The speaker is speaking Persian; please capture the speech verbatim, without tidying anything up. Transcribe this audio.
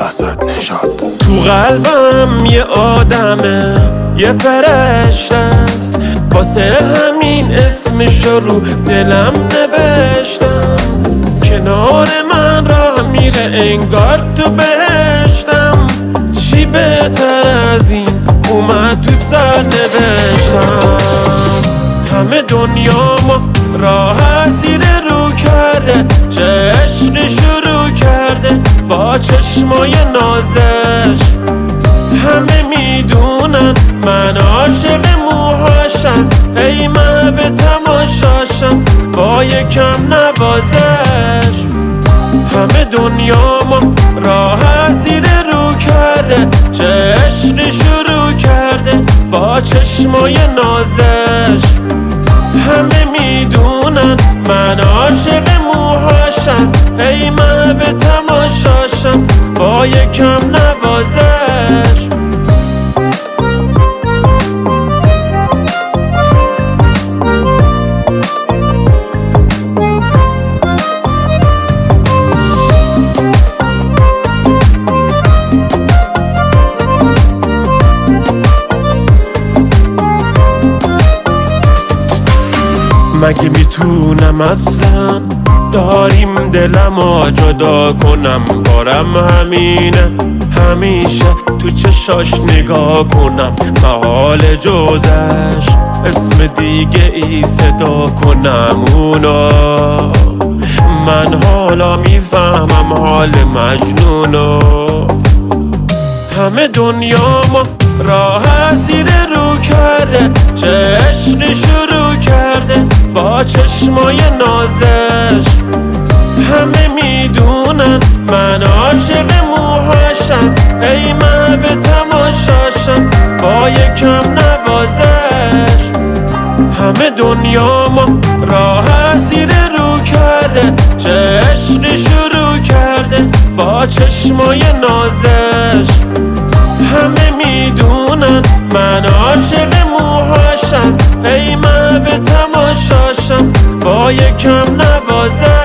اسد نژاد. تو قلبم یه آدمه، یه فرشته است، واسه همین اسمشو رو دلم نوشتم. کنار من راه میره انگار تو بهشتم. چی بهتر از این اومد تو سر نوشتم. همه دنیا ما راه زیر رو کرده، چشم شروع کرده با چشمای نازش. همه میدونن من عاشق موهاشم، ای من به تماشاشم با یکم نوازش. همه دنیا ما راه زیر رو کرده، چشم شروع کرده با چشمای نازش. همه میدونن من عاشق موهاشم، ای من به تماشاشم با یکم نوازش. مگه میتونم اصلا داریم دلمو جدا کنم؟ کارم همینه، همیشه تو چشاش نگاه کنم، محال جزش اسم دیگه ای صدا کنم اونا. من حالا میفهمم حال مجنونو. همه دنیا ما راه زیر رو کرده، چشم شروع کرده با چشمای نازش. همه میدونن من عاشق موهاشم، ای من به تماشاشم با یکم نوازش. همه دنیا ما راه زیر رو کرده، چشم شروع کرده با چشمای نازش. همه میدونن من عاشق موهاشم، ای من به تماشاشم با یکم نوازش.